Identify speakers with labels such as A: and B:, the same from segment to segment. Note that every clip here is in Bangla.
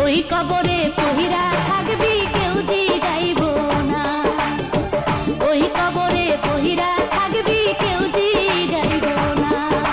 A: ওই কবরে পহিরা থাকবি কেউ জিগাইব না, ওই কবরে পহিরা থাকবি কেউ জিগাইব না।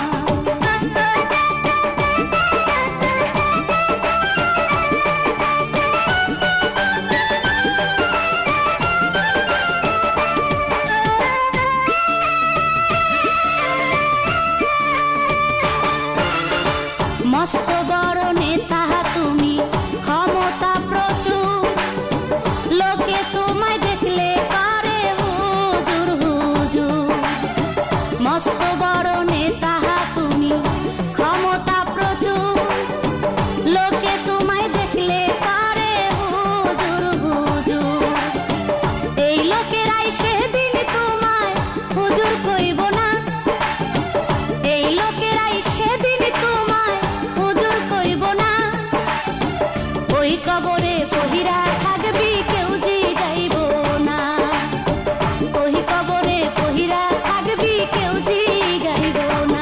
A: মস্ত বড় নেতা তুমি, ক্ষমতা প্রচুর, লোকে তোমায় দেখলে করে হুজুর হুজুর। মস্ত বড় নেতা তুমি, ক্ষমতা প্রচুর, লোকে তোমায় দেখলে করে হুজুর হুজুর। এই লোকেরাই সেদিন তোমায় হুজুর কইব না, এই লোকেরাই সেদিন তোমায় হুজুর কইব না। ওই কবরে পহিরা থাকবি কেউ জিগাইব না, ওই কবরে পহিরা থাকবি কেউ জিগাইব না।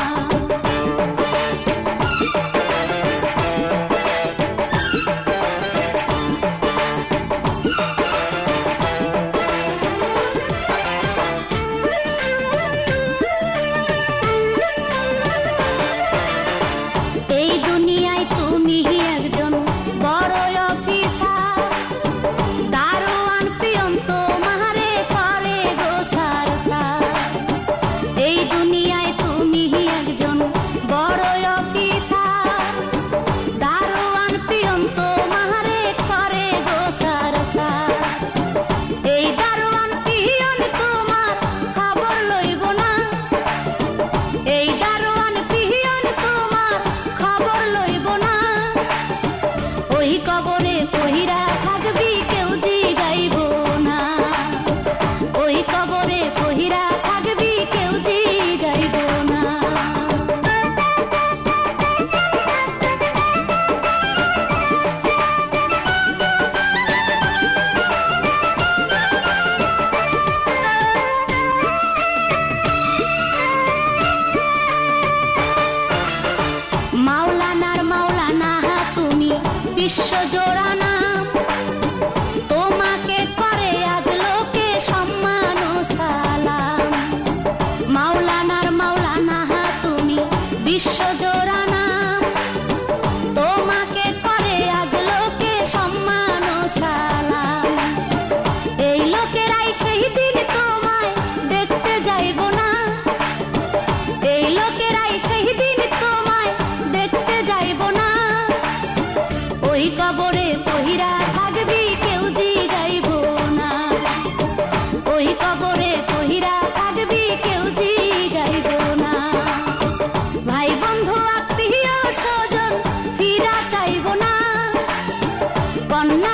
A: এই দুনিয়ায় তুমি একজন বড় অফিসার, দারোয়ান পিয়ন তোমারে করে গোসার সার। এই দুনিয়ায় তুমি একজন বড় অফিসার, দারোয়ান পিয়ন তোমারে করে গোসার সার। এই দারোয়ান পিয়ন তোমার খবর লইব না, এই দারোয়ান পিয়ন তোমার খবর লইব না। ওই কবরে পহিরা থাকবি কেউ জিগাইব না, ওই কবরে পহিরা থাকবি কেউ জিগাইব না। মাওলানার মাওলানা তুমি, বিশ্বজোড়া নাম, তোমাকে করে আজ লোকে সম্মান ও সালাম। মাওলানার মাওলানা তুমি, বিশ্বজোড়া নাম, তোমাকে করে আজ লোকে সম্মান ও সালাম। এই লোকেরাই সেই দিন তোমায় দেখতে যাইব না, এই লোকেরাই সেই দিন তোমায় দেখতে যাইব না। ওই কবরে পহিরা থাকবি কেউ জিগাইব না, ওই কবরে পহিরা থাকবি কেউ জিগাইব না। ভাই বন্ধু আত্মীয় স্বজন ফিরা চাইব না, কন্যা